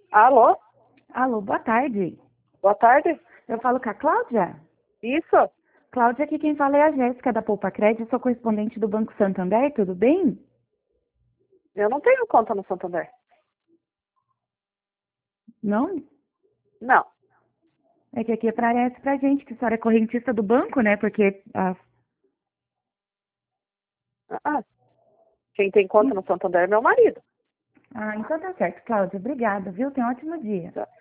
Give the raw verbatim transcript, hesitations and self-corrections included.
Alô? Alô, boa tarde. Boa tarde. Eu falo com a Cláudia? Isso? Cláudia, aqui quem fala é a Jéssica da Poupa Crédito, sou correspondente do Banco Santander, tudo bem? Eu não tenho conta no Santander. Não? Não. É que aqui aparece pra gente que a senhora é correntista do banco, né? Porque a... Ah, quem tem conta no Santander é meu marido. Ah, então tá certo, Cláudia. Obrigada, viu? Tenha um ótimo dia. Tá.